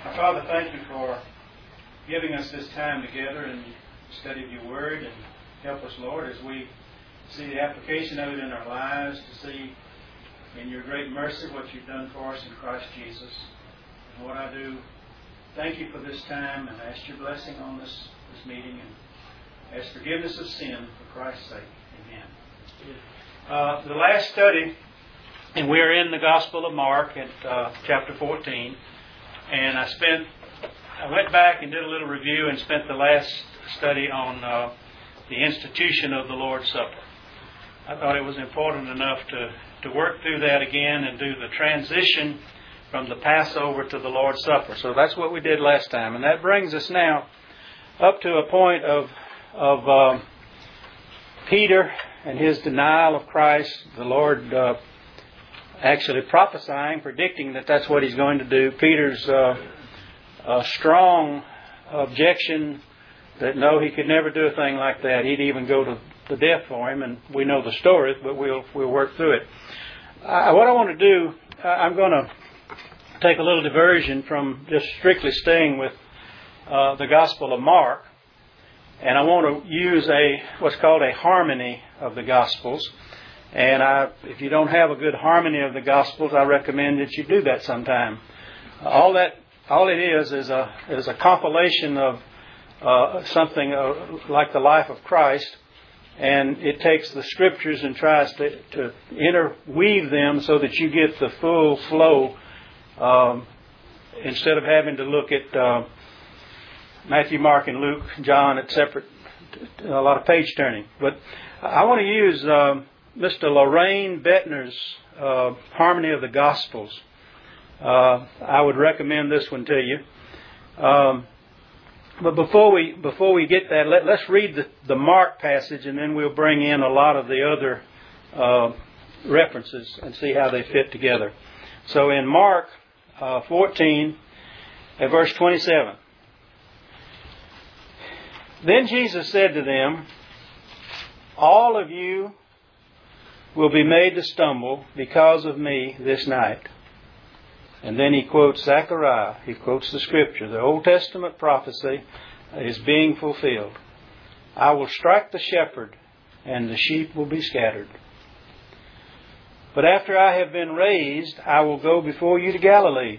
Our Father, thank you for giving us this time together and study of your Word, and help us, Lord, as we see the application of it in our lives, to see in your great mercy what you've done for us in Christ Jesus. And Lord, I do thank you for this time and ask your blessing on this meeting and ask forgiveness of sin for Christ's sake. Amen. The last study, and we're in the Gospel of Mark at chapter 14, and I went back and did a little review and spent the last study on the institution of the Lord's Supper. I thought it was important enough to work through that again and do the transition from the Passover to the Lord's Supper. So that's what we did last time. And that brings us now up to a point of Peter and his denial of Christ, the Lord actually prophesying, predicting that that's what he's going to do. Peter's strong objection that no, he could never do a thing like that. He'd even go to the death for him, and we know the story, but we'll work through it. What I want to do, I'm going to take a little diversion from just strictly staying with the Gospel of Mark, and I want to use what's called a harmony of the Gospels. And if you don't have a good harmony of the Gospels, I recommend that you do that sometime. All it is a compilation of something like the life of Christ, and it takes the Scriptures and tries to interweave them so that you get the full flow, instead of having to look at Matthew, Mark, and Luke, John at separate, a lot of page turning. But I want to use Mr. Lorraine Bettner's Harmony of the Gospels. I would recommend this one to you. But before we get that, let's read the Mark passage, and then we'll bring in a lot of the other references and see how they fit together. So in Mark 14, at verse 27, then Jesus said to them, "All of you will be made to stumble because of me this night." And then he quotes Zechariah. He quotes the Scripture. The Old Testament prophecy is being fulfilled. "I will strike the shepherd, and the sheep will be scattered. But after I have been raised, I will go before you to Galilee."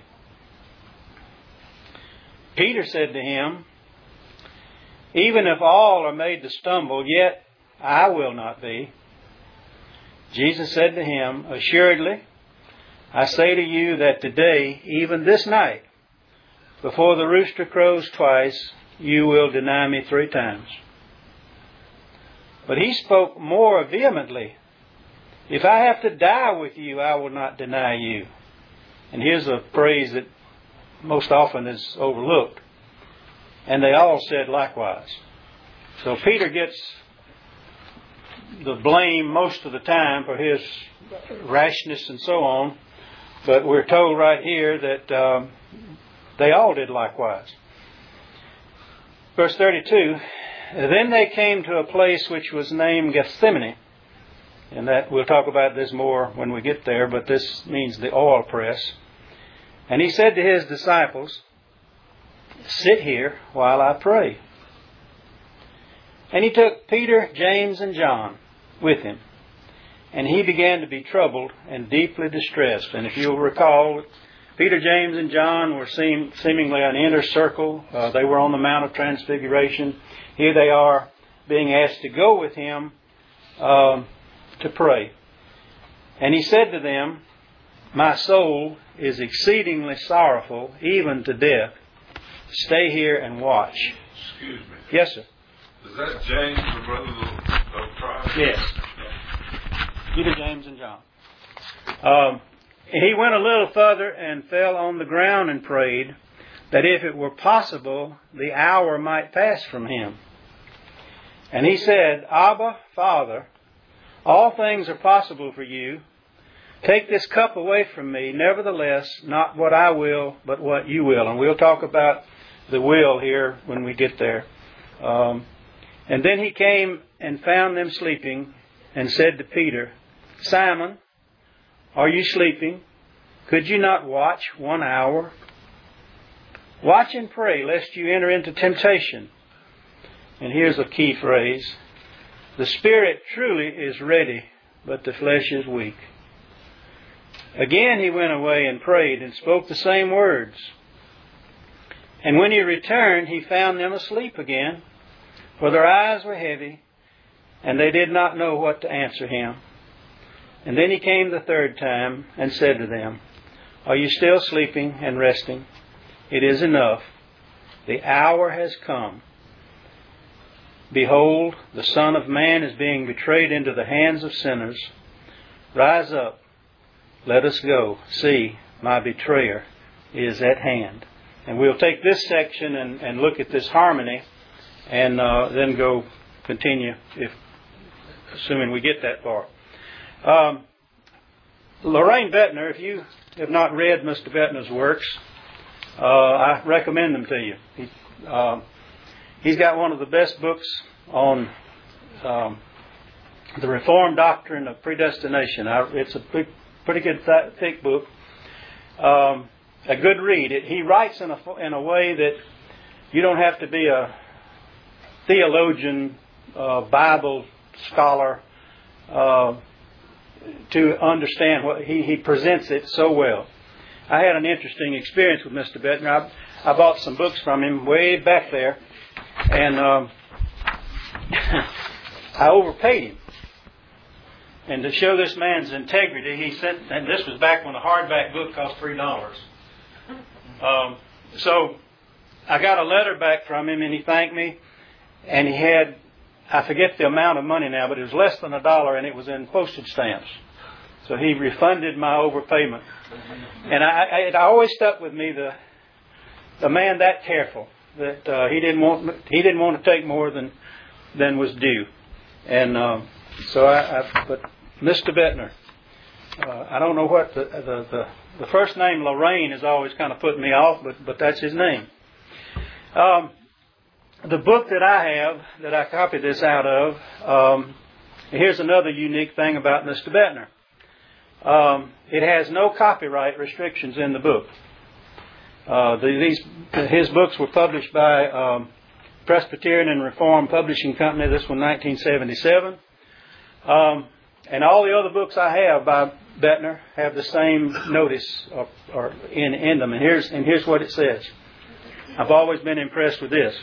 Peter said to him, "Even if all are made to stumble, yet I will not be." Jesus said to him, "Assuredly, I say to you that today, even this night, before the rooster crows twice, you will deny me 3 times. But he spoke more vehemently, "If I have to die with you, I will not deny you." And here's a phrase that most often is overlooked. And they all said likewise. So Peter gets the blame most of the time for his rashness and so on. But we're told right here that they all did likewise. Verse 32, then they came to a place which was named Gethsemane. And that we'll talk about this more when we get there, but this means the oil press. And he said to his disciples, "Sit here while I pray." And he took Peter, James, and John with him. And he began to be troubled and deeply distressed. And if you'll recall, Peter, James, and John were seemingly an inner circle. They were on the Mount of Transfiguration. Here they are being asked to go with him to pray. And he said to them, "My soul is exceedingly sorrowful, even to death. Stay here and watch." Excuse me. Yes, sir. Is that James, the brother of Christ? Yes. Peter, James, and John. He went a little further and fell on the ground and prayed that if it were possible, the hour might pass from him. And he said, "Abba, Father, all things are possible for you. Take this cup away from me. Nevertheless, not what I will, but what you will." And we'll talk about the will here when we get there. And then he came and found them sleeping and said to Peter, "Simon, are you sleeping? Could you not watch 1 hour? Watch and pray, lest you enter into temptation. And here's a key phrase. The spirit truly is ready, but the flesh is weak. Again he went away and prayed and spoke the same words. And when he returned, he found them asleep again, for their eyes were heavy, and they did not know what to answer him. And then he came the third time and said to them, Are you still sleeping and resting? It is enough. The hour has come. Behold, the Son of Man is being betrayed into the hands of sinners. Rise up. Let us go. See, my betrayer is at hand. And we'll take this section and look at this harmony and then go continue, assuming we get that far. Loraine Boettner, if you have not read Mr. Boettner's works, I recommend them to you. He's got one of the best books on the Reformed doctrine of predestination. It's a pretty good thick book. A good read. He writes in a way that you don't have to be a theologian, Bible scholar, to understand what he presents it so well. I had an interesting experience with Mr. Boettner. I bought some books from him way back there, and I overpaid him. And to show this man's integrity, he sent, and this was back when a hardback book cost $3. So I got a letter back from him, and he thanked me, and he had, I forget the amount of money now, but it was less than $1, and it was in postage stamps. So he refunded my overpayment. And it always stuck with me, the man that careful, that he didn't want to take more than was due. And but Mr. Boettner, I don't know what the first name Loraine has always kind of put me off, but that's his name. The book that I have, that I copied this out of, here's another unique thing about Mr. Boettner. It has no copyright restrictions in the book. His books were published by Presbyterian and Reformed Publishing Company. This one, 1977. And all the other books I have by Boettner have the same notice or in them. And here's what it says. I've always been impressed with this.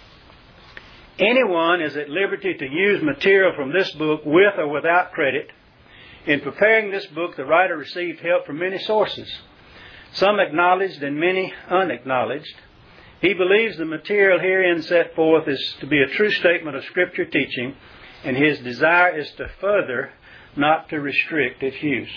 Anyone is at liberty to use material from this book with or without credit. In preparing this book, the writer received help from many sources, some acknowledged and many unacknowledged. He believes the material herein set forth is to be a true statement of Scripture teaching, and his desire is to further, not to restrict its use.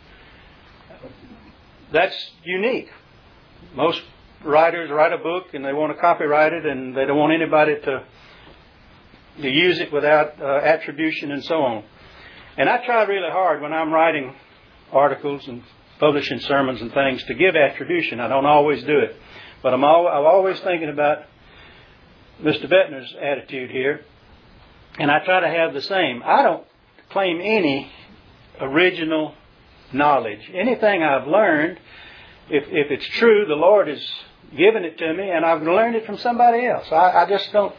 That's unique. Most writers write a book and they want to copyright it, and they don't want anybody to use it without attribution and so on. And I try really hard when I'm writing articles and publishing sermons and things to give attribution. I don't always do it. But I'm always thinking about Mr. Boettner's attitude here. And I try to have the same. I don't claim any original knowledge. Anything I've learned, if it's true, the Lord has given it to me, and I've learned it from somebody else. I just don't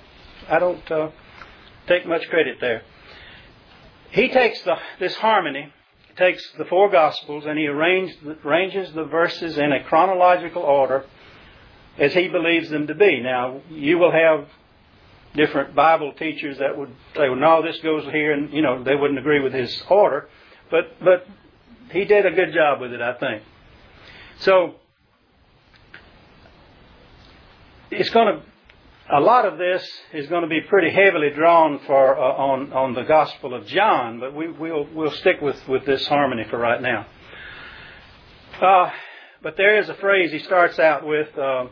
take much credit there. He takes this harmony, takes the four Gospels, and he arranges the verses in a chronological order as he believes them to be. Now, you will have different Bible teachers that would say, well, no, this goes here, and, they wouldn't agree with his order. But he did a good job with it, I think. So, a lot of this is going to be pretty heavily drawn for on the Gospel of John, but we'll stick with this harmony for right now. But there is a phrase he starts out with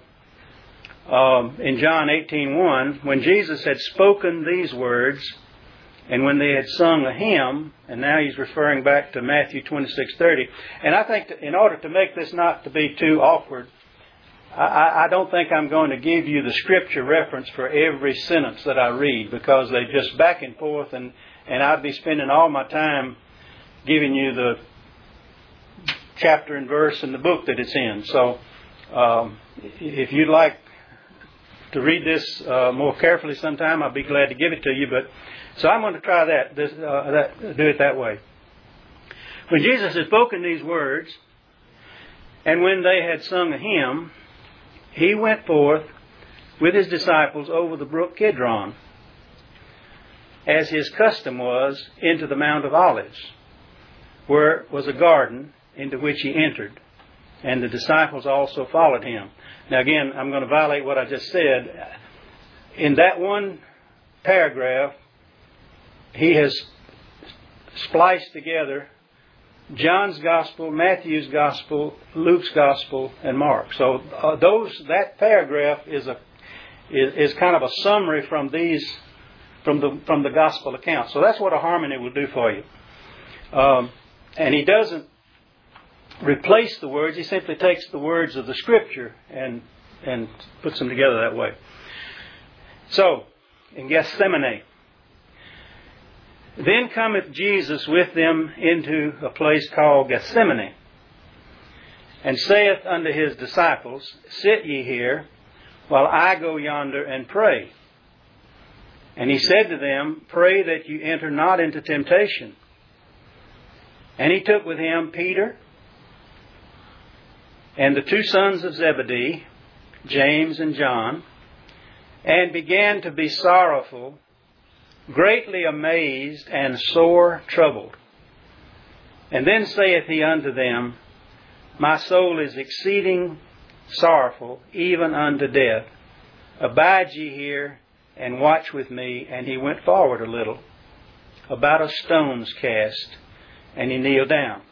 in John 18:1, when Jesus had spoken these words, and when they had sung a hymn, and now he's referring back to Matthew 26:30. And I think that in order to make this not to be too awkward, I don't think I'm going to give you the scripture reference for every sentence that I read, because they just back and forth, and I'd be spending all my time giving you the chapter and verse and the book that it's in. So if you'd like to read this more carefully sometime, I'll be glad to give it to you. But so I'm going to try do it that way. When Jesus had spoken these words, and when they had sung a hymn, he went forth with his disciples over the brook Kidron, as his custom was, into the Mount of Olives, where was a garden into which he entered, and the disciples also followed him. Now again, I'm going to violate what I just said. In that one paragraph, he has spliced together John's Gospel, Matthew's Gospel, Luke's Gospel, and Mark. So that paragraph is kind of a summary from the Gospel account. So that's what a harmony will do for you. And he doesn't replace the words. He simply takes the words of the Scripture and puts them together that way. So, in Gethsemane, then cometh Jesus with them into a place called Gethsemane, and saith unto his disciples, Sit ye here, while I go yonder and pray. And he said to them, Pray that you enter not into temptation. And he took with him Peter and the two sons of Zebedee, James and John, and began to be sorrowful, greatly amazed and sore troubled. And then saith he unto them, My soul is exceeding sorrowful, even unto death. Abide ye here, and watch with me. And he went forward a little, about a stone's cast, and he kneeled down,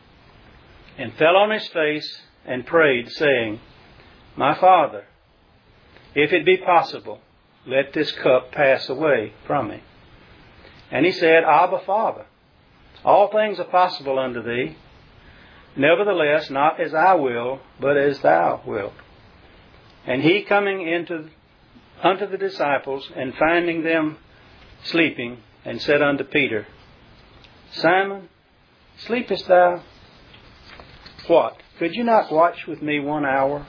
and fell on his face, and prayed, saying, My Father, if it be possible, let this cup pass away from me. And he said, Abba, Father, all things are possible unto thee. Nevertheless, not as I will, but as thou wilt. And he coming unto the disciples, and finding them sleeping, and said unto Peter, Simon, sleepest thou? What? Could you not watch with me 1 hour?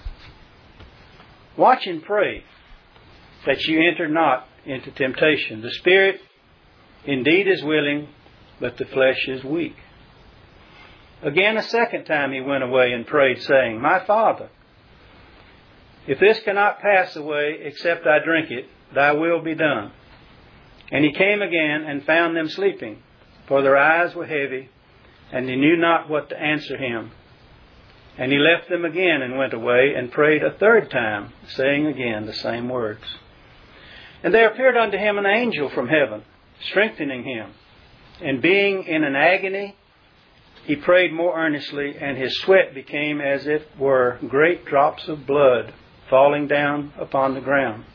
Watch and pray, that you enter not into temptation. The spirit indeed is willing, but the flesh is weak. Again, a second time he went away and prayed, saying, My Father, if this cannot pass away except I drink it, thy will be done. And he came again and found them sleeping, for their eyes were heavy, and they knew not what to answer him. And he left them again and went away and prayed a third time, saying again the same words. And there appeared unto him an angel from heaven, strengthening him. And being in an agony, he prayed more earnestly, and his sweat became as it were great drops of blood falling down upon the ground.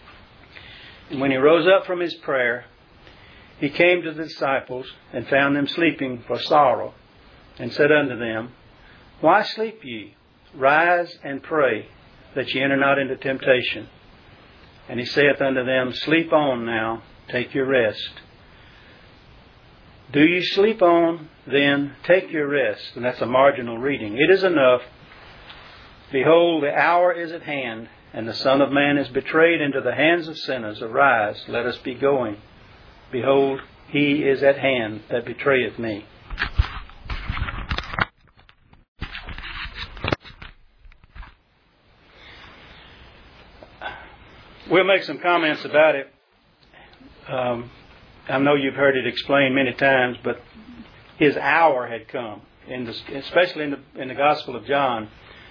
And when he rose up from his prayer, he came to the disciples, and found them sleeping for sorrow, and said unto them, Why sleep ye? Rise and pray, that ye enter not into temptation. And he saith unto them, Sleep on now, take your rest. Do you sleep on, then take your rest. And that's a marginal reading. It is enough. Behold, the hour is at hand, and the Son of Man is betrayed into the hands of sinners. Arise, let us be going. Behold, he is at hand that betrayeth me. We'll make some comments about it. I know you've heard it explained many times, but his hour had come. Especially in the Gospel of John,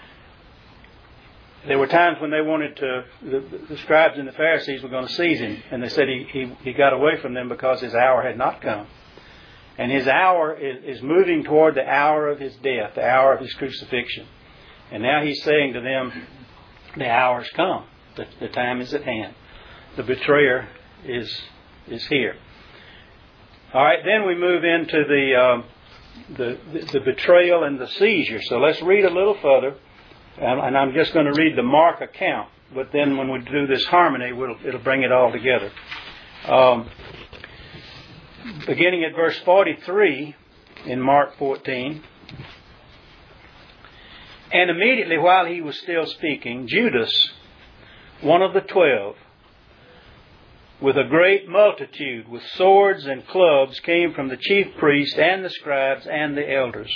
there were times when they wanted to, the scribes and the Pharisees were going to seize him, and they said he got away from them because his hour had not come. And his hour is moving toward the hour of his death, the hour of his crucifixion. And now he's saying to them, the hour's come. The time is at hand. The betrayer is here. All right, then we move into the betrayal and the seizure. So let's read a little further, and I'm just going to read the Mark account. But then when we do this harmony, it'll bring it all together. Beginning at verse 43 in Mark 14. And immediately while he was still speaking, Judas, one of the 12, with a great multitude, with swords and clubs, came from the chief priests and the scribes and the elders.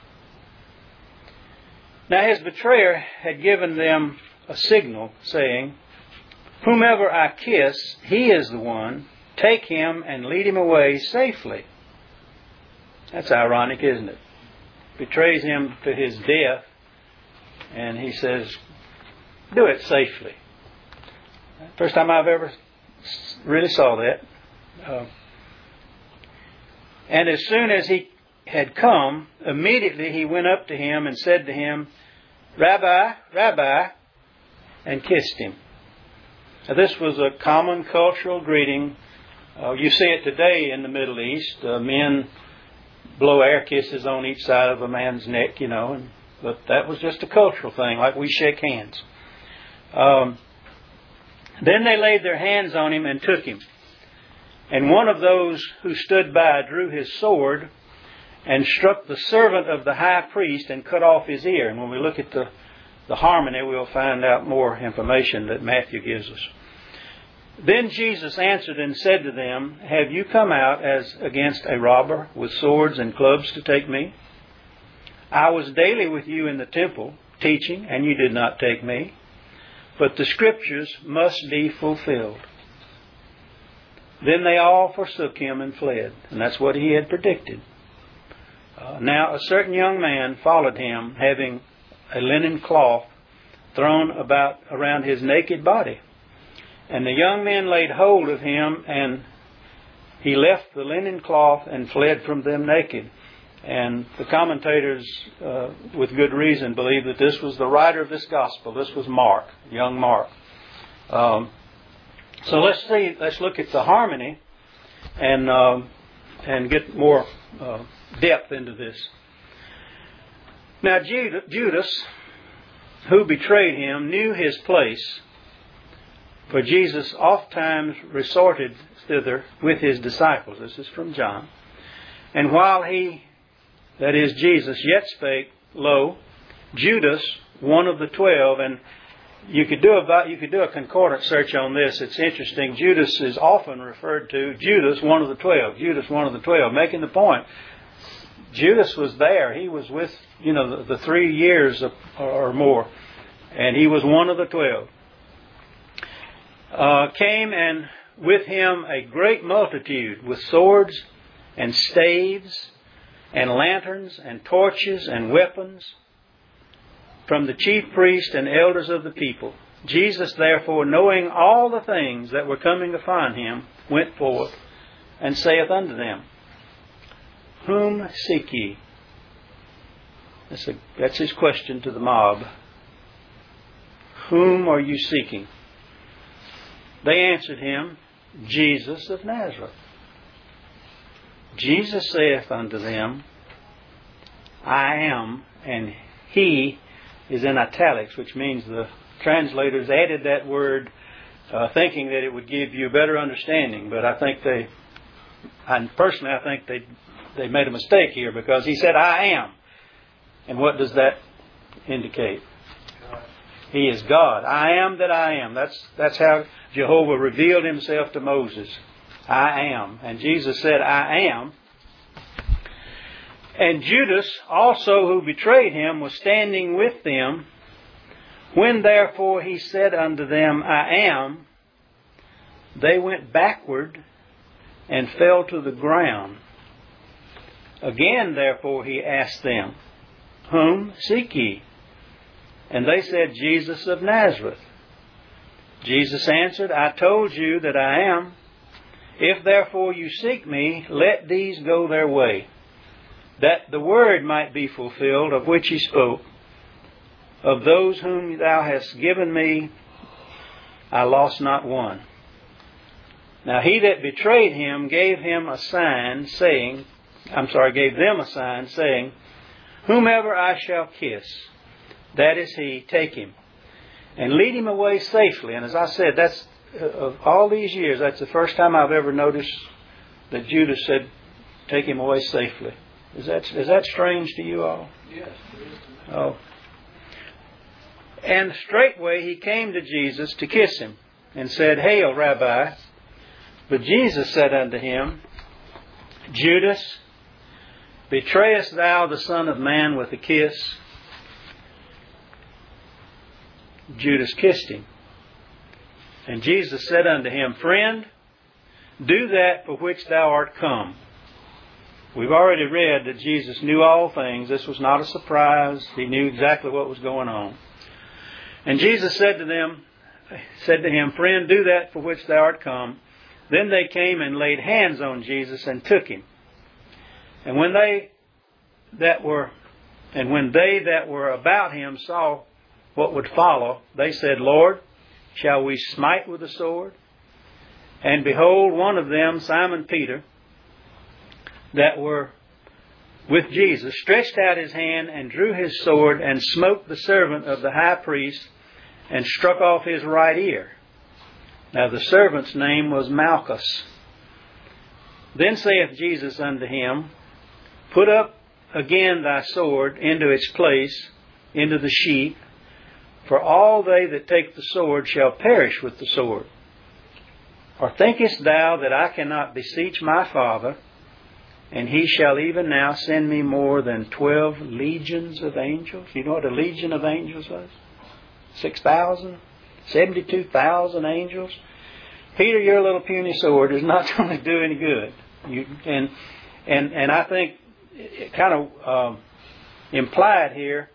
Now his betrayer had given them a signal, saying, "Whomever I kiss, he is the one. Take him and lead him away safely." That's ironic, isn't it? Betrays him to his death, and he says, "Do it safely." First time I've ever really saw that. And as soon as he had come, immediately he went up to him and said to him, "Rabbi, Rabbi," and kissed him. Now, this was a common cultural greeting. You see it today in the Middle East. Men blow air kisses on each side of a man's neck, but that was just a cultural thing, like we shake hands. Then they laid their hands on him and took him. And one of those who stood by drew his sword and struck the servant of the high priest and cut off his ear. And when we look at the harmony, we'll find out more information that Matthew gives us. Then Jesus answered and said to them, "Have you come out as against a robber with swords and clubs to take me? I was daily with you in the temple, teaching, and you did not take me. But the Scriptures must be fulfilled." Then they all forsook him and fled. And that's what he had predicted. Now a certain young man followed him, having a linen cloth thrown around his naked body. And the young men laid hold of him, and he left the linen cloth and fled from them naked. And the commentators, with good reason, believe that this was the writer of this gospel. This was Mark, young Mark. So let's look at the harmony and get more depth into this. Now Judas, who betrayed him, knew his place, for Jesus oftentimes resorted thither with his disciples. This is from John. And while he, that is Jesus, yet spake, lo, Judas, one of the 12, and you could do a concordant search on this. It's interesting. Judas is often referred to, Judas, one of the 12. Judas, one of the 12, making the point. Judas was there. He was with, the 3 years or more, and he was one of the 12. Came and with him a great multitude with swords and staves and lanterns and torches and weapons from the chief priests and elders of the people. Jesus, therefore, knowing all the things that were coming upon him, went forth and saith unto them, "Whom seek ye?" That's his question to the mob. "Whom are you seeking?" They answered him, "Jesus of Nazareth." Jesus saith unto them, "I am," and he is in italics, which means the translators added that word thinking that it would give you a better understanding. But I think they made a mistake here, because he said, "I am." And what does that indicate? He is God. I am that I am. That's how Jehovah revealed himself to Moses. I am. And Jesus said, "I am." And Judas also, who betrayed him, was standing with them. When therefore he said unto them, "I am," they went backward and fell to the ground. Again therefore he asked them, "Whom seek ye?" And they said, "Jesus of Nazareth." Jesus answered, "I told you that I am. If therefore you seek me, let these go their way, that the word might be fulfilled of which he spoke, of those whom thou hast given me, I lost not one." Now he that betrayed him gave them a sign, saying, "Whomever I shall kiss, that is he, take him, and lead him away safely." And as I said, that's of all these years, that's the first time I've ever noticed that Judas said, "Take him away safely." Is that strange to you all? Yes. Oh. And straightway he came to Jesus to kiss him, and said, Hail, Rabbi. But Jesus said unto him, Judas, betrayest thou the Son of Man with a kiss? Judas kissed him. And Jesus said unto him, Friend, do that for which thou art come. We've already read that Jesus knew all things. This was not a surprise. He knew exactly what was going on. And Jesus said to him, Friend, do that for which thou art come. Then they came and laid hands on Jesus and took him. And when they that were about him saw what would follow, they said, Lord, shall we smite with the sword? And behold, one of them, Simon Peter, that were with Jesus, stretched out his hand and drew his sword and smote the servant of the high priest and struck off his right ear. Now the servant's name was Malchus. Then saith Jesus unto him, Put up again thy sword into its place, into the sheath, for all they that take the sword shall perish with the sword. Or thinkest thou that I cannot beseech my Father, and he shall even now send me more than 12 legions of angels? You know what a legion of angels was? 6,000? 72,000 angels? Peter, your little puny sword is not going to do any good. And I think it kind of implied here,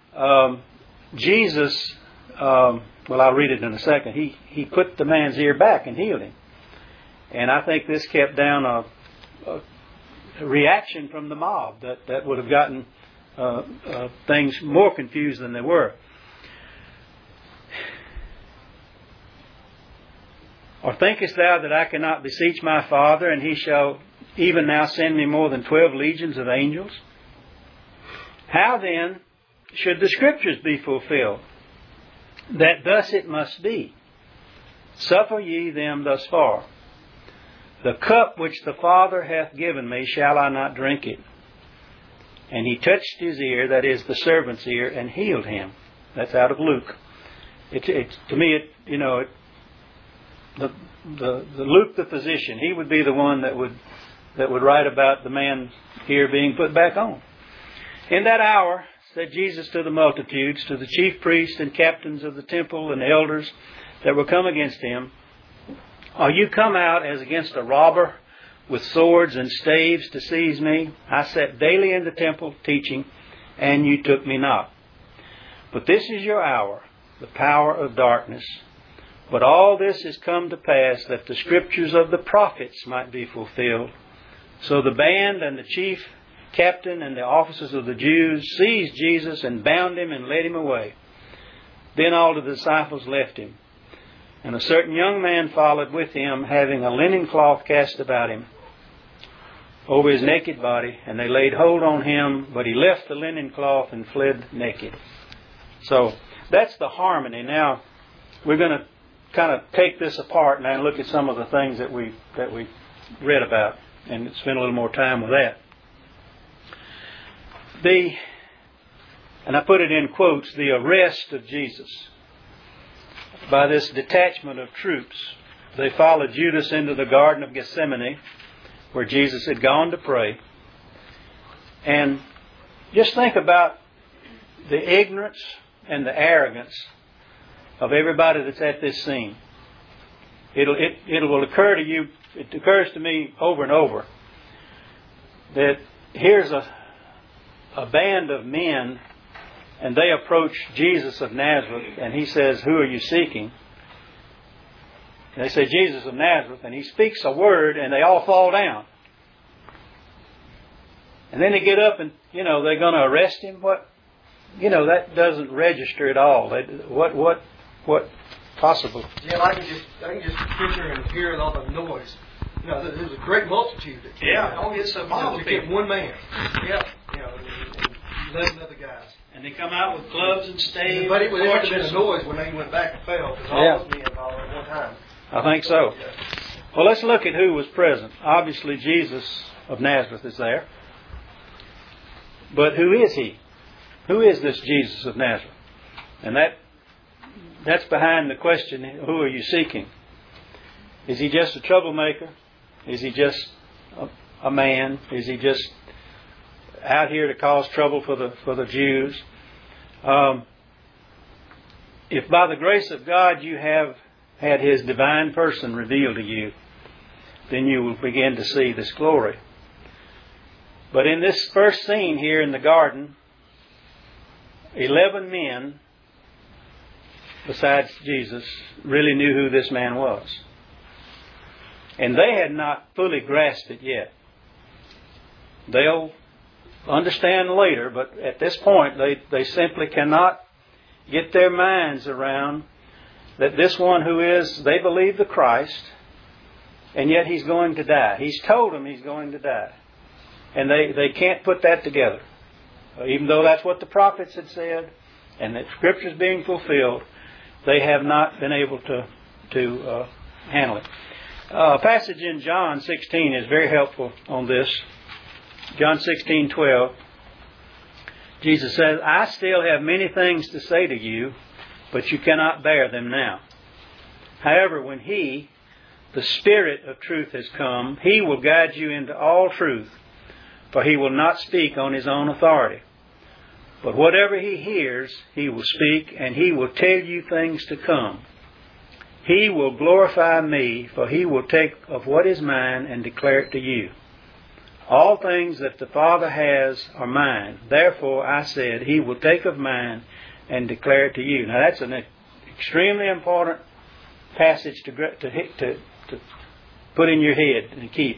Jesus, well, I'll read it in a second. He put the man's ear back and healed him. And I think this kept down a reaction from the mob that would have gotten things more confused than they were. Or thinkest thou that I cannot beseech my Father, and he shall even now send me more than 12 legions of angels? How then should the Scriptures be fulfilled, that thus it must be? Suffer ye them thus far. The cup which the Father hath given me, shall I not drink it? And he touched his ear, that is the servant's ear, and healed him. That's out of Luke. To me, the Luke the physician, he would be the one that would write about the man's ear being put back on. In that hour said Jesus to the multitudes, to the chief priests and captains of the temple and elders that were come against him, Are you come out as against a robber with swords and staves to seize me? I sat daily in the temple teaching, and you took me not. But this is your hour, the power of darkness. But all this is come to pass, that the scriptures of the prophets might be fulfilled. So the band and the chief captain and the officers of the Jews seized Jesus and bound him and led him away. Then all the disciples left him. And a certain young man followed with him, having a linen cloth cast about him over his naked body. And they laid hold on him, but he left the linen cloth and fled naked. So that's the harmony. Now we're going to kind of take this apart now and look at some of the things that we read about, and spend a little more time with that. And I put it in quotes, the arrest of Jesus by this detachment of troops. They followed Judas into the Garden of Gethsemane, where Jesus had gone to pray. And just think about the ignorance and the arrogance of everybody that's at this scene. It will occur to you, it occurs to me over and over, that here's a band of men, and they approach Jesus of Nazareth, and he says, "Who are you seeking?" And they say, "Jesus of Nazareth," and he speaks a word, and they all fall down. And then they get up and, they're going to arrest him. That doesn't register at all. What possible? Yeah, I can just picture and hear all the noise. There's a great multitude. It's a mob of people. One man. Yeah. And 11 other guys. And they come out with clubs and staves. But it would have been a noise when they went back and fell, because all those men all at one time. I think so. Yeah. Well, let's look at who was present. Obviously, Jesus of Nazareth is there. But who is he? Who is this Jesus of Nazareth? And that that's behind the question, who are you seeking? Is he just a troublemaker? Is he just a man? Is he just out here to cause trouble for the Jews? If by the grace of God you have had His divine person revealed to you, then you will begin to see this glory. But in this first scene here in the garden, 11 men, besides Jesus, really knew who this man was. And they had not fully grasped it yet. They'll understand later, but at this point they simply cannot get their minds around that this one who is, they believe, the Christ, and yet He's going to die. He's told them He's going to die. And they can't put that together. Even though that's what the prophets had said, and that Scripture is being fulfilled, they have not been able to handle it. A passage in John 16 is very helpful on this. John 16:12. Jesus says, I still have many things to say to you, but you cannot bear them now. However, when He, the Spirit of truth, has come, He will guide you into all truth, for He will not speak on His own authority. But whatever He hears, He will speak, and He will tell you things to come. He will glorify Me, for He will take of what is mine and declare it to you. All things that the Father has are mine. Therefore, I said, He will take of mine and declare it to you. Now, that's an extremely important passage to put in your head and keep.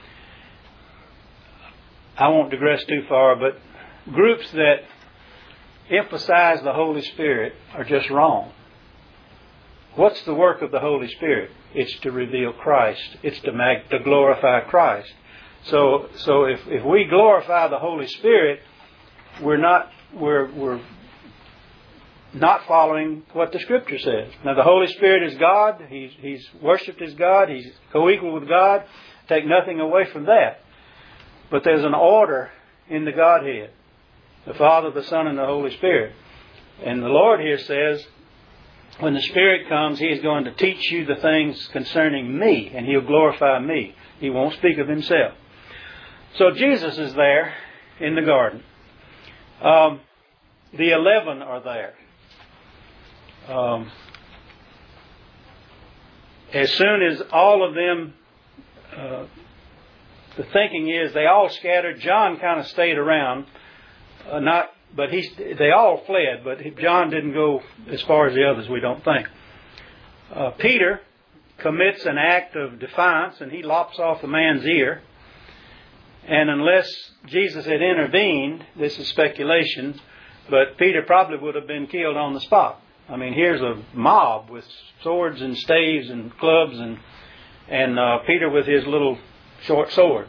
I won't digress too far, but groups that emphasize the Holy Spirit are just wrong. What's the work of the Holy Spirit? It's to reveal Christ. It's to glorify Christ. So if we glorify the Holy Spirit, we're not following what the Scripture says. Now, the Holy Spirit is God. He's worshipped as God. He's co-equal with God. Take nothing away from that. But there's an order in the Godhead, the Father, the Son, and the Holy Spirit. And the Lord here says, when the Spirit comes, He is going to teach you the things concerning Me, and He'll glorify Me. He won't speak of Himself. So Jesus is there in the garden. The 11 are there. As soon as all of them, the thinking is they all scattered. John kind of stayed around, they all fled, but John didn't go as far as the others, we don't think. Peter commits an act of defiance, and he lops off the man's ear. And unless Jesus had intervened, this is speculation, but Peter probably would have been killed on the spot. I mean, here's a mob with swords and staves and clubs, and Peter with his little short sword.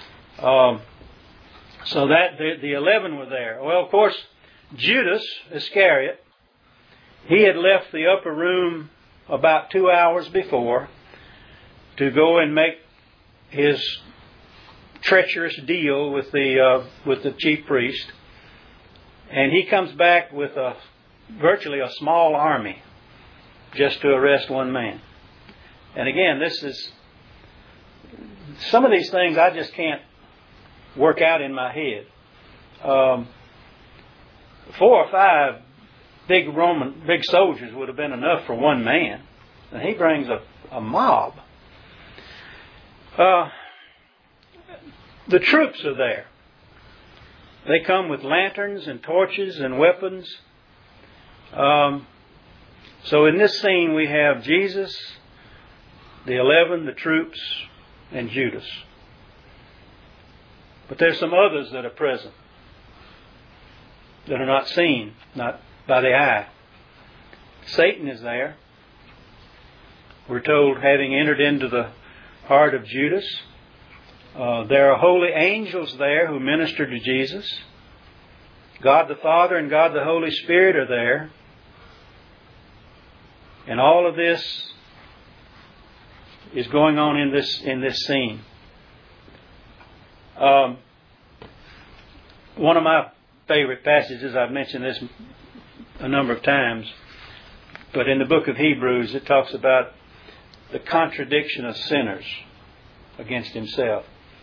So that the 11 were there. Well, of course, Judas Iscariot, he had left the upper room about 2 hours before to go and make his treacherous deal with the chief priest, and he comes back with virtually a small army just to arrest one man. And again, this is some of these things I just can't work out in my head. 4 or 5 big soldiers would have been enough for one man, and he brings a mob. The troops are there. They come with lanterns and torches and weapons. So in this scene we have Jesus, the 11, the troops, and Judas. But there's some others that are present that are not seen, not by the eye. Satan is there. We're told, having entered into the heart of Judas. There are holy angels there who minister to Jesus. God the Father and God the Holy Spirit are there. And all of this is going on in this scene. One of my favorite passages, I've mentioned this a number of times, But in the book of Hebrews, it talks about the contradiction of sinners against himself.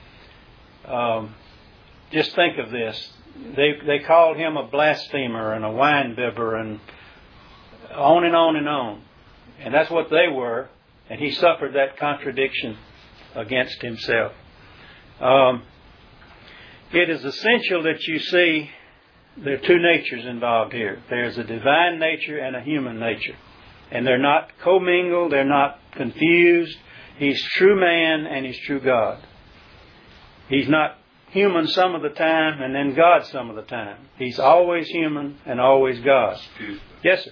Just think of this. They called him a blasphemer and a winebibber and on and on and on. And that's what they were. And he suffered that contradiction against himself. It is essential that you see there are two natures involved here. There's a divine nature and a human nature. And they're not commingled, they're not confused. He's true man and he's true God. He's not human some of the time and then God some of the time. He's always human and always God. Excuse me. Yes, sir.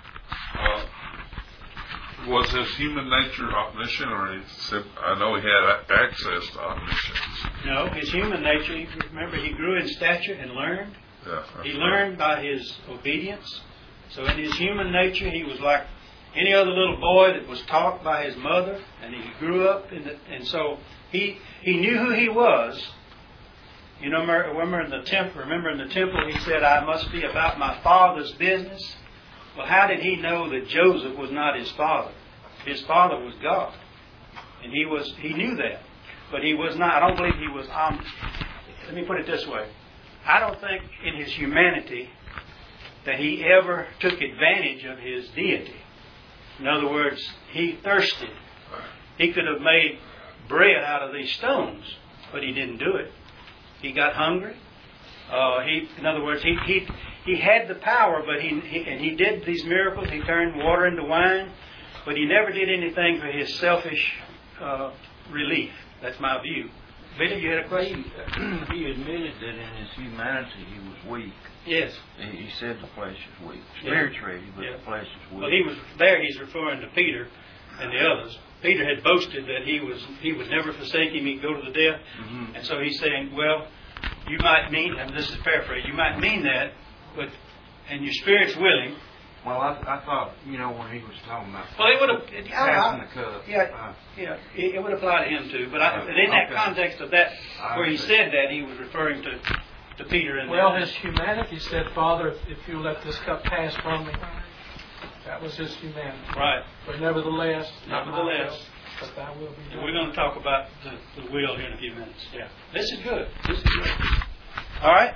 Was his human nature omniscient, or I know he had access to omniscience? No, his human nature, remember, he grew in stature and learned. Yeah, he learned by his obedience. So in his human nature, he was like any other little boy that was taught by his mother, and he grew up and so he knew who he was. You know, remember in the temple, he said, "I must be about my Father's business." Well, how did he know that Joseph was not his father? His father was God, and he knew that, but he was not. I don't believe he was. Let me put it this way: I don't think in his humanity that he ever took advantage of his deity. In other words, he thirsted. He could have made bread out of these stones, but he didn't do it. He got hungry. In other words, he had the power, but he did these miracles. He turned water into wine, but he never did anything for his selfish relief. That's my view. Billy, you had a question? He admitted that in his humanity he was weak. Yes. He said the flesh is weak. Spiritually, but the flesh is weak. Well, he's referring to Peter and the others. Peter had boasted that he would never forsake him, he'd go to the death. Mm-hmm. And so he's saying, well, you might mean, and this is paraphrase, you might mean that, and your spirit's willing. Well, I thought, when he was talking about it would have passing the cup. It would apply to him too. But in that context of that, where he said that, he was referring to Peter and his humanity said, "Father, if you let this cup pass from me," that was his humanity. Right. But nevertheless, but thy will be done. We're going to talk about the will here in a few minutes. Yeah. This is good. All right.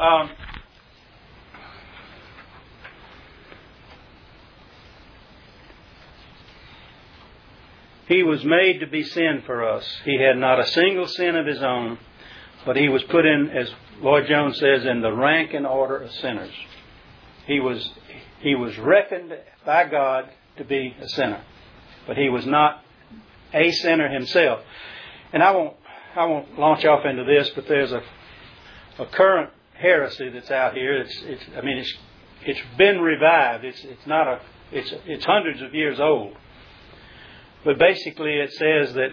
He was made to be sin for us. He had not a single sin of his own, but he was put in, as Lloyd Jones says, in the rank and order of sinners. He was reckoned by God to be a sinner, but he was not a sinner himself. And I won't launch off into this, but there's a current heresy that's out here. It's been revived. It's hundreds of years old. But basically it says that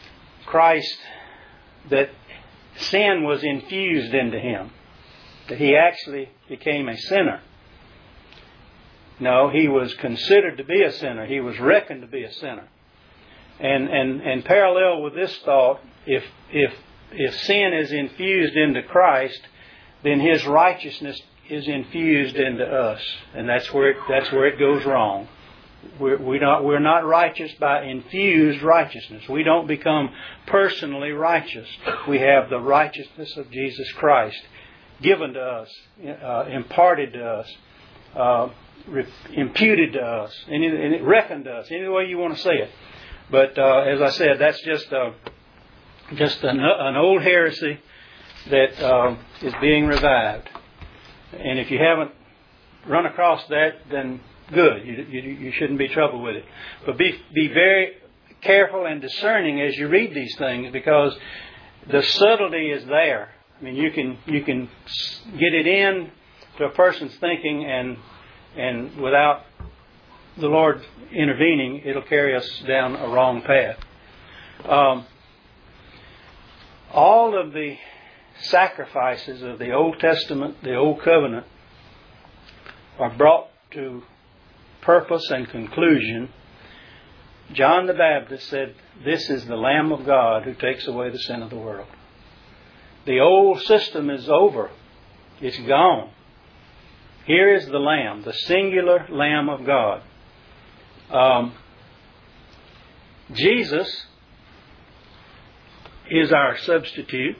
that sin was infused into him, that he actually became a sinner. No, he was considered to be a sinner. He was reckoned to be a sinner. And parallel with this thought, if sin is infused into Christ, then his righteousness is infused into us, and that's where it goes wrong. We're not righteous by infused righteousness. We don't become personally righteous. We have the righteousness of Jesus Christ given to us, imparted to us, imputed to us, and reckoned to us. Any way you want to say it. But as I said, that's just an old heresy that is being revived. And if you haven't run across that, then good. You shouldn't be troubled with it. But be very careful and discerning as you read these things, because the subtlety is there. I mean, you can get it in to a person's thinking, and without the Lord intervening, it'll carry us down a wrong path. All of the sacrifices of the Old Testament, the Old Covenant, are brought to purpose and conclusion. John the Baptist said, "This is the Lamb of God who takes away the sin of the world." The old system is over. It's gone. Here is the Lamb, the singular Lamb of God. Jesus is our substitute,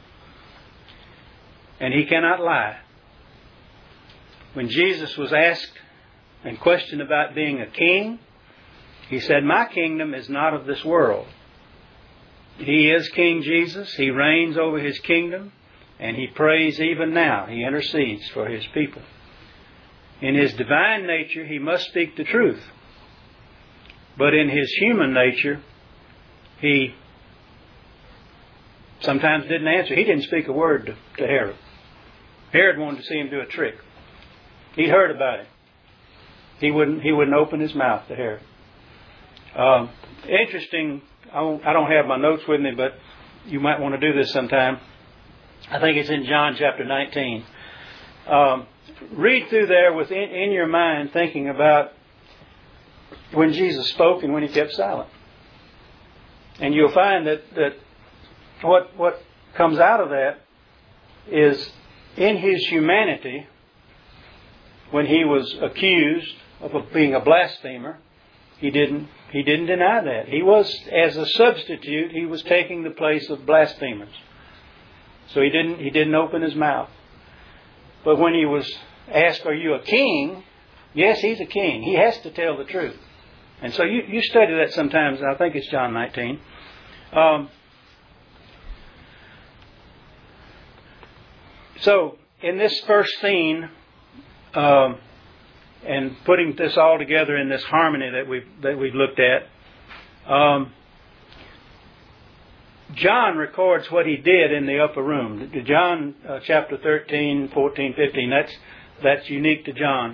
and He cannot lie. When Jesus was asked and questioned about being a king, He said, "My kingdom is not of this world." He is King Jesus. He reigns over His kingdom, and He prays even now. He intercedes for His people. In His divine nature, He must speak the truth. But in His human nature, He sometimes didn't answer. He didn't speak a word to Herod. Herod wanted to see Him do a trick. He heard about it. He wouldn't open His mouth to Herod. Interesting, I don't have my notes with me, but you might want to do this sometime. I think it's in John chapter 19. Read through there in your mind, thinking about when Jesus spoke and when He kept silent. And you'll find that what comes out of that is, in His humanity, when He was accused of being a blasphemer, He didn't deny that. He was, as a substitute, He was taking the place of blasphemers. So He didn't open His mouth. But when He was asked, "Are you a king?" Yes, He's a king. He has to tell the truth. And so you study that sometimes. I think it's John 19. So in this first scene, and putting this all together in this harmony that we've looked at, John records what he did in the upper room. John chapter 13, 14, 15. That's unique to John.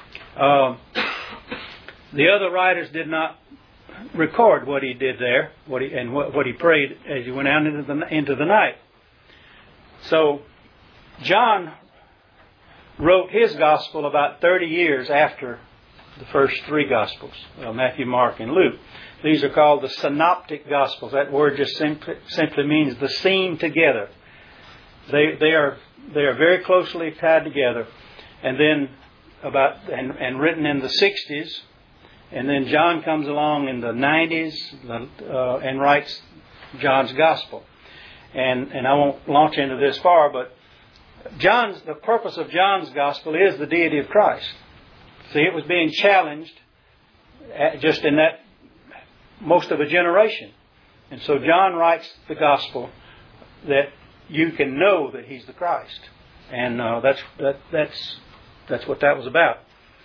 The other writers did not record what he did there, what he prayed as he went out into the night. So John wrote his gospel about 30 years after the first three gospels, Matthew, Mark, and Luke. These are called the synoptic gospels. That word just simply means the seen together. They are very closely tied together, and then and written in the 60s. And then John comes along in the 90s and writes John's gospel. And I won't launch into this far, but the purpose of John's gospel is the deity of Christ. See, it was being challenged just in that most of a generation. And so John writes the gospel that you can know that He's the Christ. And that's what that was about.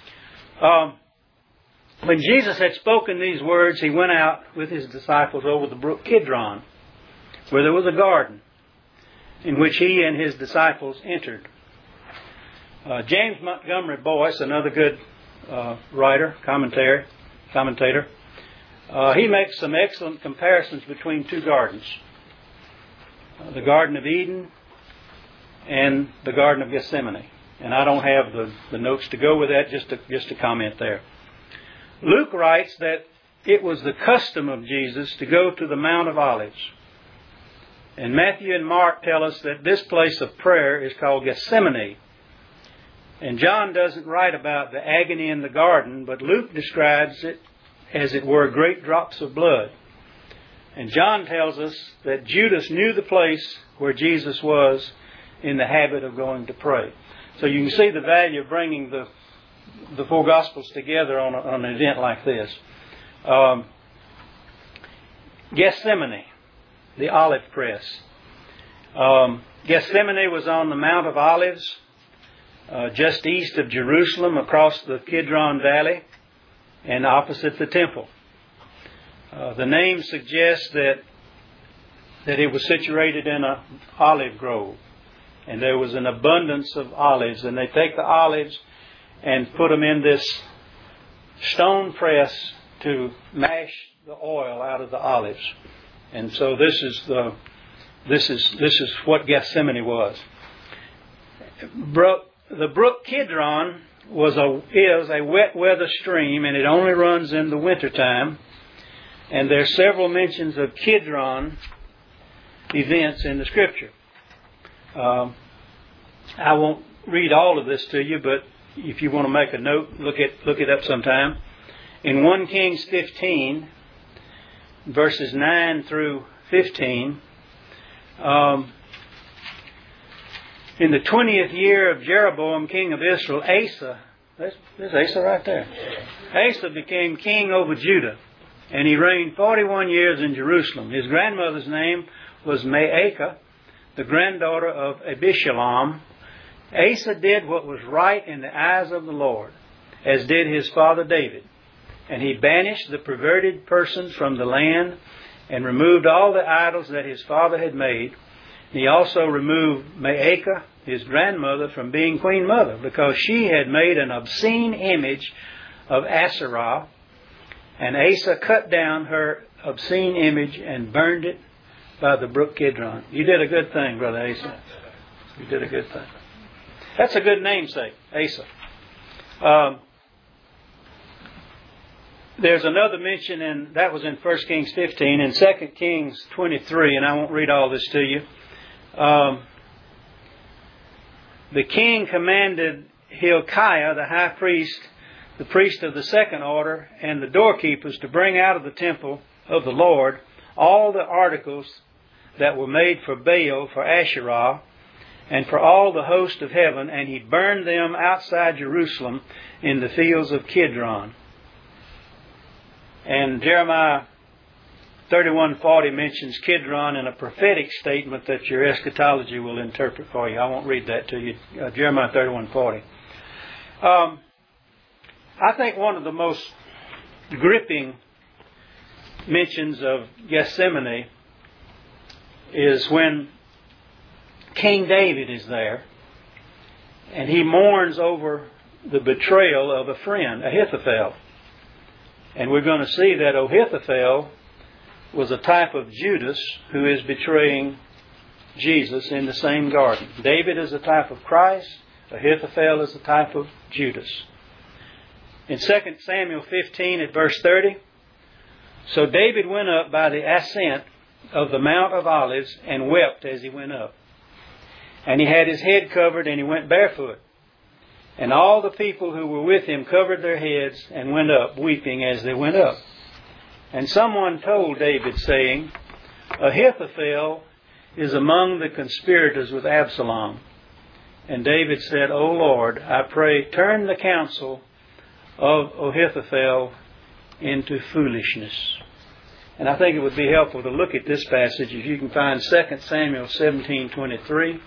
When Jesus had spoken these words, He went out with His disciples over the brook Kidron, where there was a garden, in which He and His disciples entered. James Montgomery Boyce, another good writer, commentator, he makes some excellent comparisons between two gardens. The Garden of Eden and the Garden of Gethsemane. And I don't have the notes to go with that, just to comment there. Luke writes that it was the custom of Jesus to go to the Mount of Olives. And Matthew and Mark tell us that this place of prayer is called Gethsemane. And John doesn't write about the agony in the garden, but Luke describes it as it were great drops of blood. And John tells us that Judas knew the place where Jesus was in the habit of going to pray. So you can see the value of bringing the four Gospels together on an event like this. Gethsemane, the olive press. Gethsemane was on the Mount of Olives, just east of Jerusalem, across the Kidron Valley, and opposite the temple. The name suggests that it was situated in an olive grove, and there was an abundance of olives. And they take the olives and put them in this stone press to mash the oil out of the olives. And so this is what Gethsemane was. The brook Kidron is a wet weather stream, and it only runs in the wintertime. And there are several mentions of Kidron events in the Scripture. I won't read all of this to you, but if you want to make a note, look it up sometime. In 1 Kings 15, verses 9 through 15, in the 20th year of Jeroboam, king of Israel, Asa, there's Asa right there. Asa became king over Judah, and he reigned 41 years in Jerusalem. His grandmother's name was Maacah, the granddaughter of Abishalom. Asa did what was right in the eyes of the Lord, as did his father David. And he banished the perverted persons from the land and removed all the idols that his father had made. He also removed Maacah, his grandmother, from being queen mother, because she had made an obscene image of Asherah. And Asa cut down her obscene image and burned it by the brook Kidron. You did a good thing, Brother Asa. You did a good thing. That's a good namesake, Asa. There's another mention, and that was in 1 Kings 15, and 2 Kings 23, and I won't read all this to you. The king commanded Hilkiah, the high priest, the priest of the second order, and the doorkeepers to bring out of the temple of the Lord all the articles that were made for Baal, for Asherah, and for all the host of heaven, and he burned them outside Jerusalem in the fields of Kidron. And Jeremiah 31:40 mentions Kidron in a prophetic statement that your eschatology will interpret for you. I won't read that to you. Jeremiah 31:40. I think one of the most gripping mentions of Gethsemane is when King David is there and he mourns over the betrayal of a friend, Ahithophel. And we're going to see that Ahithophel was a type of Judas who is betraying Jesus in the same garden. David is a type of Christ. Ahithophel is a type of Judas. In 2 Samuel 15 at verse 30, so David went up by the ascent of the Mount of Olives and wept as he went up. And he had his head covered and he went barefoot. And all the people who were with him covered their heads and went up, weeping as they went up. And someone told David, saying, Ahithophel is among the conspirators with Absalom. And David said, O Lord, I pray, turn the counsel of Ahithophel into foolishness. And I think it would be helpful to look at this passage if you can find 2 Samuel 17:23.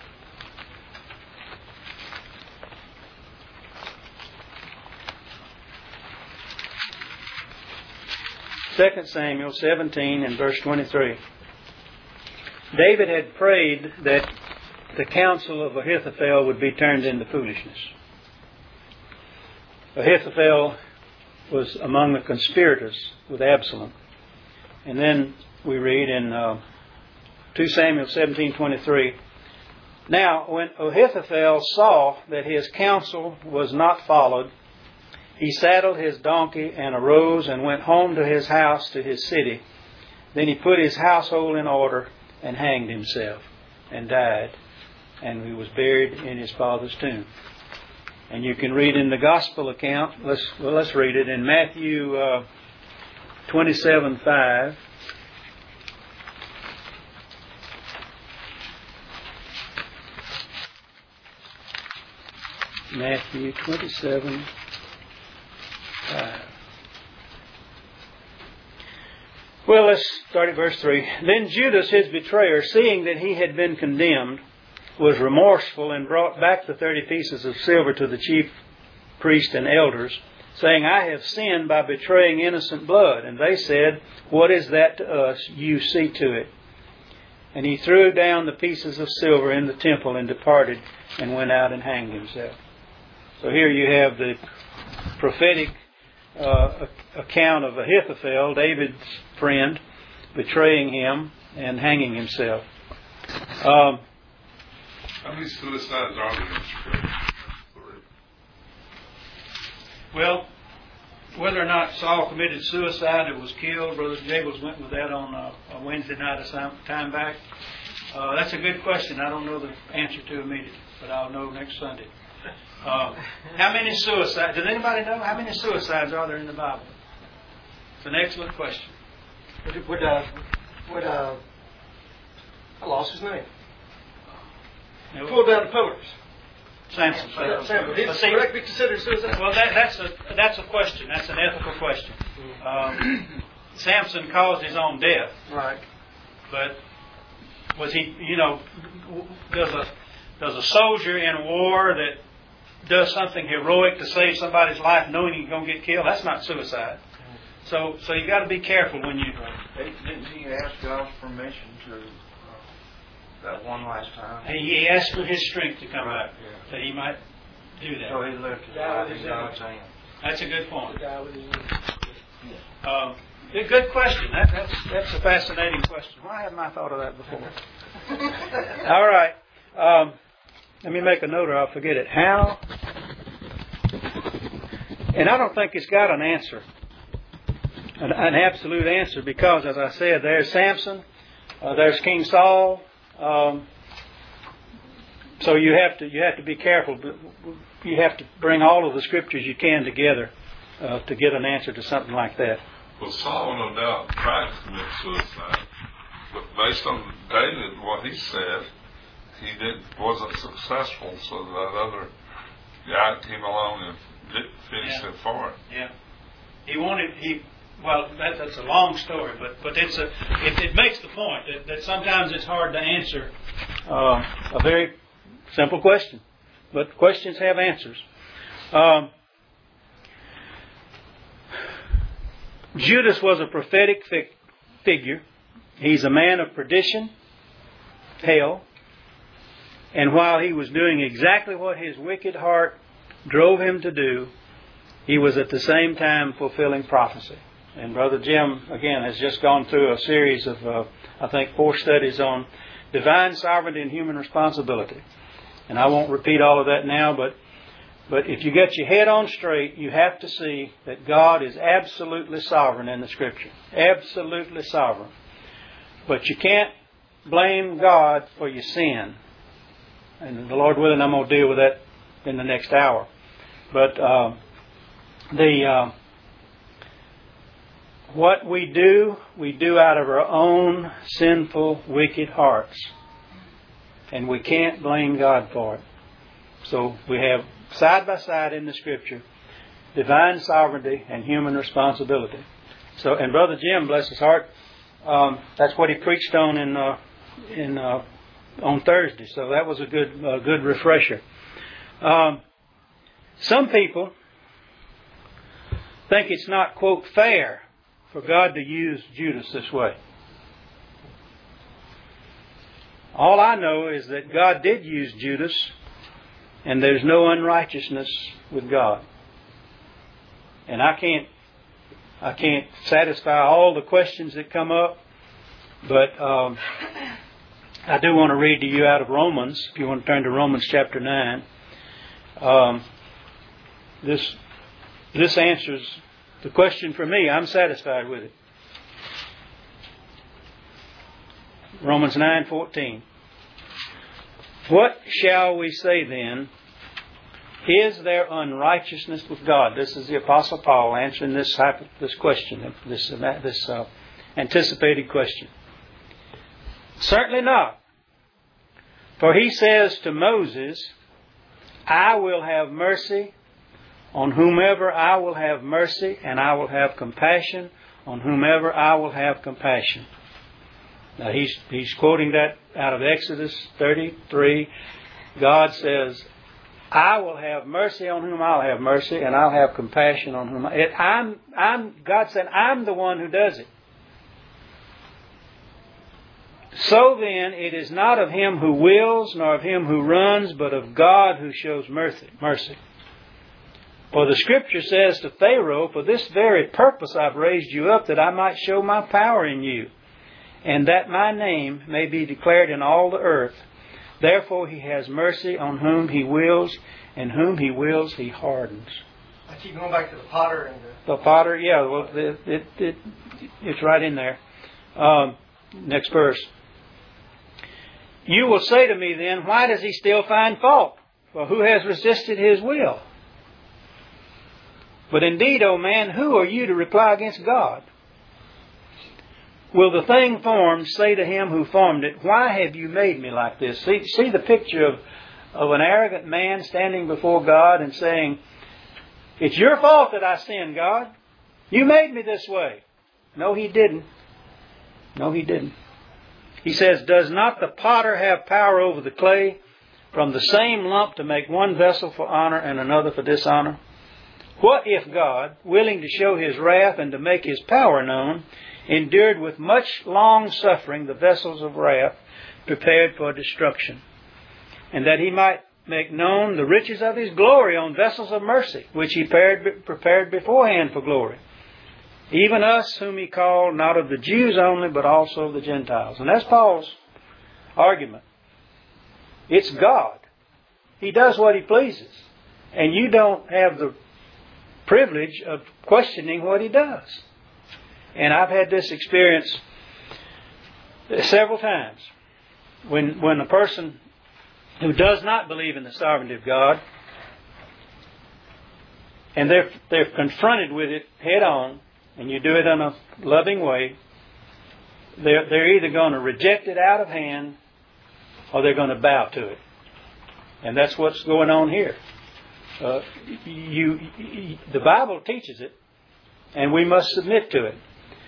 2 Samuel 17 and verse 23. David had prayed that the counsel of Ahithophel would be turned into foolishness. Ahithophel was among the conspirators with Absalom. And then we read in 2 Samuel 17:23, now when Ahithophel saw that his counsel was not followed, he saddled his donkey and arose and went home to his house, to his city. Then he put his household in order and hanged himself and died. And he was buried in his father's tomb. And you can read in the gospel account, let's read it in Matthew 27:5. Matthew 27:5. Well, let's start at verse 3. Then Judas, his betrayer, seeing that he had been condemned, was remorseful and brought back the 30 pieces of silver to the chief priest and elders, saying, I have sinned by betraying innocent blood. And they said, what is that to us? You see to it. And he threw down the pieces of silver in the temple and departed and went out and hanged himself. So here you have the prophetic account of Ahithophel, David's friend, betraying him and hanging himself. How many suicides are there? Well, whether or not Saul committed suicide or was killed, Brother Jables went with that on a Wednesday night or some time back. That's a good question. I don't know the answer to immediately, but I'll know next Sunday. How many suicides? Does anybody know how many suicides are there in the Bible? It's an excellent question. I lost his name. No. Pulled down the pillars. Samson. He's correctly considered suicide. Well, that's a question. That's an ethical question. Samson caused his own death. Right. But was he? Does a soldier in a war that does something heroic to save somebody's life, knowing he's going to get killed, that's not suicide. So you got to be careful when you. Didn't he ask God's permission to that one last time? He asked for his strength to come back, that he might do that. So he left his life in God's hands. That's a good point. A good question. That's a fascinating question. Why haven't I thought of that before? All right. Let me make a note or I'll forget it. How? And I don't think it's got an answer, an absolute answer, because, as I said, there's Samson, there's King Saul. So you have to be careful. You have to bring all of the scriptures you can together to get an answer to something like that. Well, Saul, no doubt, tried to commit suicide, but based on David, what he said, he wasn't successful. So that other guy came along and finished it for him. Yeah, Well, that's a long story, but it makes the point that sometimes it's hard to answer a very simple question, but questions have answers. Judas was a prophetic figure. He's a man of perdition, hell, and while he was doing exactly what his wicked heart drove him to do, he was at the same time fulfilling prophecy. And Brother Jim, again, has just gone through a series of, 4 studies on divine sovereignty and human responsibility. And I won't repeat all of that now, but if you get your head on straight, you have to see that God is absolutely sovereign in the Scripture. Absolutely sovereign. But you can't blame God for your sin. And the Lord willing, I'm going to deal with that in the next hour. But what we do out of our own sinful, wicked hearts. And we can't blame God for it. So we have side by side in the Scripture divine sovereignty and human responsibility. So, and Brother Jim, bless his heart, that's what he preached on on Thursday. So that was a good refresher. Some people think it's not, quote, fair for God to use Judas this way. All I know is that God did use Judas, and there's no unrighteousness with God. And I can't satisfy all the questions that come up, but I do want to read to you out of Romans, if you want to turn to Romans chapter 9. This answers the question for me. I'm satisfied with it. Romans 9:14. What shall we say then? Is there unrighteousness with God? This is the Apostle Paul answering this question, this anticipated question. Certainly not. For he says to Moses, I will have mercy on whomever I will have mercy, and I will have compassion on whomever I will have compassion. Now he's quoting that out of Exodus 33. God says, I will have mercy on whom I'll have mercy, and I'll have compassion on whom God said, I'm the one who does it. So then, it is not of him who wills, nor of him who runs, but of God who shows mercy. For the Scripture says to Pharaoh, for this very purpose I've raised you up, that I might show my power in you, and that my name may be declared in all the earth. Therefore he has mercy on whom he wills, and whom he wills he hardens. I keep going back to the potter and the potter, yeah, well, it's right in there. Next verse. You will say to me then, why does he still find fault? Well, who has resisted his will? But indeed, O man, who are you to reply against God? will the thing formed say to him who formed it, why have you made me like this? See the picture of an arrogant man standing before God and saying, it's your fault that I sinned, God. You made me this way. No, He didn't. No, He didn't. He says, does not the potter have power over the clay from the same lump to make one vessel for honor and another for dishonor? What if God, willing to show His wrath and to make His power known, endured with much long suffering the vessels of wrath prepared for destruction, and that He might make known the riches of His glory on vessels of mercy, which He prepared beforehand for glory, even us whom He called, not of the Jews only, but also of the Gentiles. And that's Paul's argument. It's God. He does what He pleases. And you don't have the privilege of questioning what He does. And I've had this experience several times. When a person who does not believe in the sovereignty of God, and they're confronted with it head on, and you do it in a loving way, they're either going to reject it out of hand or they're going to bow to it. And that's what's going on here. The Bible teaches it, and we must submit to it.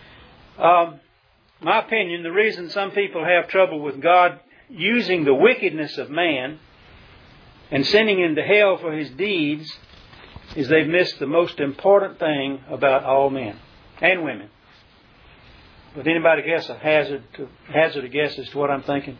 My opinion, the reason some people have trouble with God using the wickedness of man and sending him to hell for his deeds is they've missed the most important thing about all men and women. Would anybody guess hazard a guess as to what I'm thinking?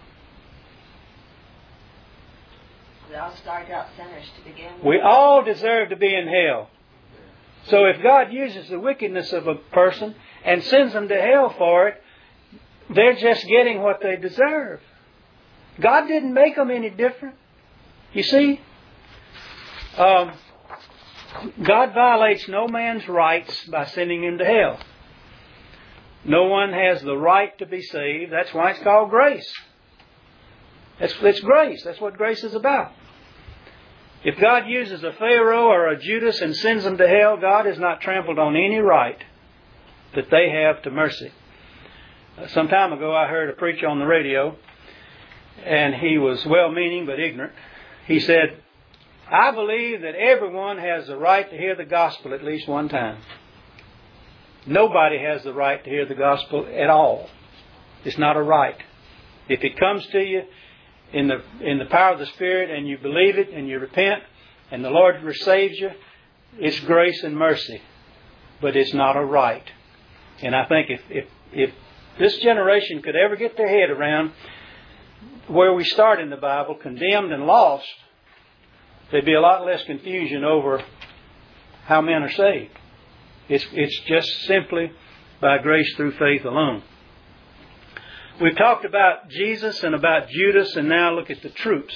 We all started out sinners to begin with. We all deserve to be in hell. So if God uses the wickedness of a person and sends them to hell for it, they're just getting what they deserve. God didn't make them any different. You see? God violates no man's rights by sending him to hell. No one has the right to be saved. That's why it's called grace. It's grace. That's what grace is about. If God uses a Pharaoh or a Judas and sends them to hell, God has not trampled on any right that they have to mercy. Some time ago I heard a preacher on the radio, and he was well-meaning but ignorant. He said, I believe that everyone has the right to hear the gospel at least one time. Nobody has the right to hear the gospel at all. It's not a right. If it comes to you in the power of the Spirit and you believe it and you repent and the Lord saves you, it's grace and mercy. But it's not a right. And I think if this generation could ever get their head around where we start in the Bible, condemned and lost, there'd be a lot less confusion over how men are saved. It's just simply by grace through faith alone. We've talked about Jesus and about Judas, and now look at the troops.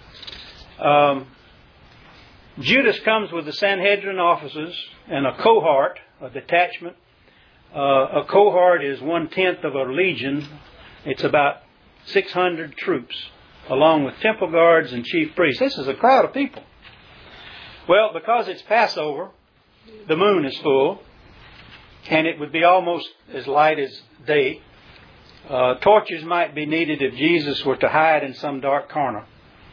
Judas comes with the Sanhedrin officers and a cohort, a detachment. A cohort is 1/10 of a legion. It's about 600 troops, along with temple guards and chief priests. This is a crowd of people. Well, because it's Passover, the moon is full, and it would be almost as light as day. Torches might be needed if Jesus were to hide in some dark corner.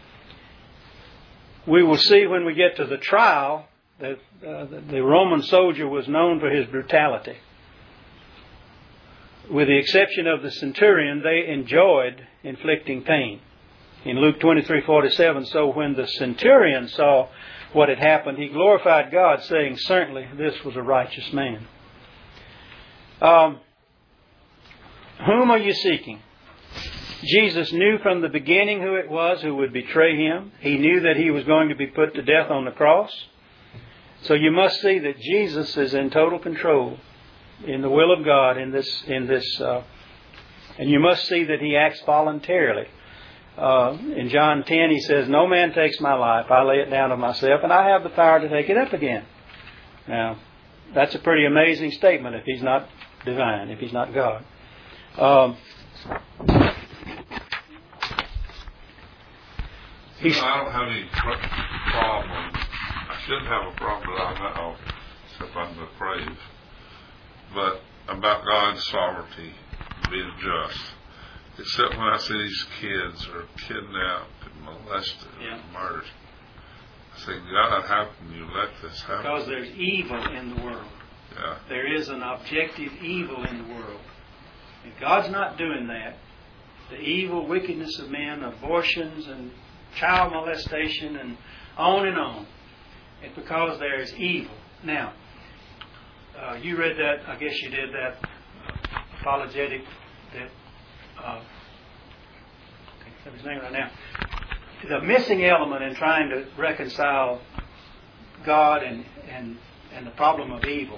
We will see when we get to the trial that the Roman soldier was known for his brutality. With the exception of the centurion, they enjoyed inflicting pain. In Luke 23:47, so when the centurion saw what had happened, he glorified God, saying, certainly this was a righteous man. Whom are you seeking? Jesus knew from the beginning who it was who would betray Him. He knew that He was going to be put to death on the cross. So you must see that Jesus is in total control in the will of God in this, and you must see that He acts voluntarily. In John 10 He says, no man takes my life, I lay it down of myself, and I have the power to take it up again. Now, that's a pretty amazing statement if He's not divine, if He's not God. I don't have any problem. I shouldn't have a problem that I know, except I'm afraid. But about God's sovereignty, be just. Except when I see these kids are kidnapped and molested and murdered. I say, God, how can you let this happen? Because there's evil in the world. Yeah. There is an objective evil in the world. And God's not doing that. The evil wickedness of men, abortions and child molestation and on and on. It's because there is evil. Now, you read that, I guess you did that apologetic that I can't think of his name right now. The missing element in trying to reconcile God and the problem of evil.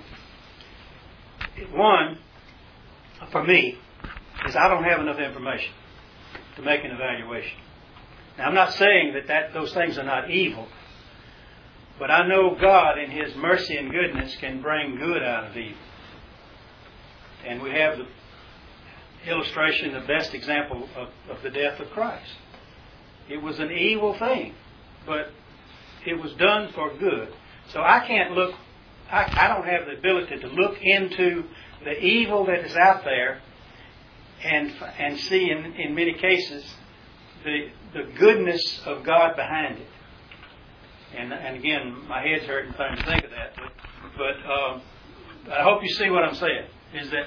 One, for me, is I don't have enough information to make an evaluation. Now, I'm not saying that those things are not evil, but I know God in His mercy and goodness can bring good out of evil. And we have the illustration, the best example of the death of Christ. It was an evil thing, but it was done for good. So I can't look, I don't have the ability to look into the evil that is out there and see in many cases the goodness of God behind it. And again, my head's hurting trying to think of that. But I hope you see what I'm saying, is that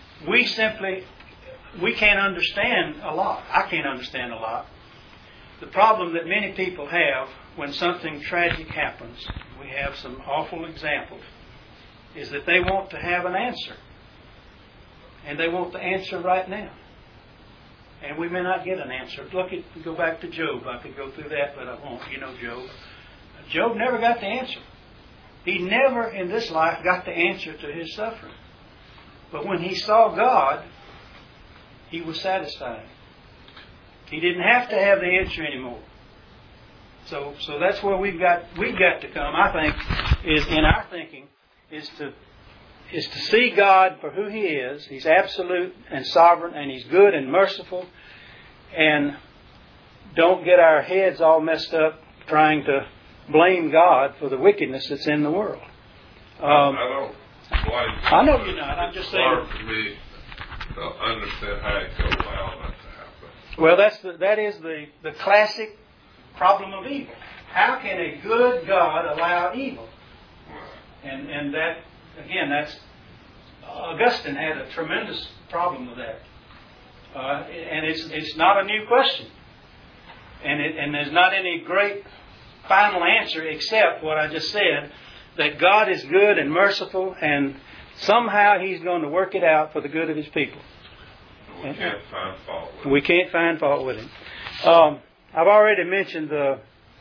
we can't understand a lot. I can't understand a lot. The problem that many people have when something tragic happens, we have some awful examples, is that they want to have an answer. And they want the answer right now. And we may not get an answer. Go back to Job. I could go through that, but I won't. You know Job. Job never got the answer. He never in this life got the answer to his suffering. But when he saw God, he was satisfied. He didn't have to have the answer anymore. So that's where we've got to come, I think, is in our thinking, is to see God for who He is. He's absolute and sovereign, and He's good and merciful. And don't get our heads all messed up trying to blame God for the wickedness that's in the world. I don't blame. I know you're not. I'm just saying. It's hard for me to understand how it could allow that to happen. Well, that is the classic problem of evil. How can a good God allow evil? And that, again, that's Augustine had a tremendous problem with that. And it's not a new question. And there's not any great final answer except what I just said, that God is good and merciful, and somehow He's going to work it out for the good of His people. We can't find fault with Him. We can't find fault with Him. I've already mentioned the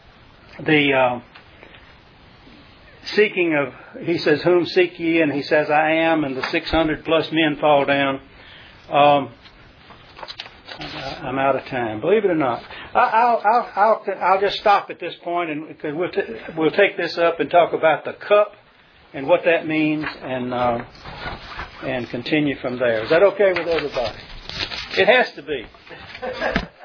seeking of, he says, whom seek ye? And he says, I am, and the 600 plus men fall down. I'm out of time. Believe it or not, I'll just stop at this point, and because we'll take this up and talk about the cup and what that means, and continue from there. Is that okay with everybody? It has to be.